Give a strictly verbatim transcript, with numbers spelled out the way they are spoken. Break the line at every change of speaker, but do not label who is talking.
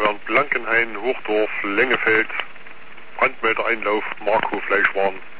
wären Blankenhain, Hochdorf, Lengefeld, Brandmelder Einlauf, Markow, Fleischwaren.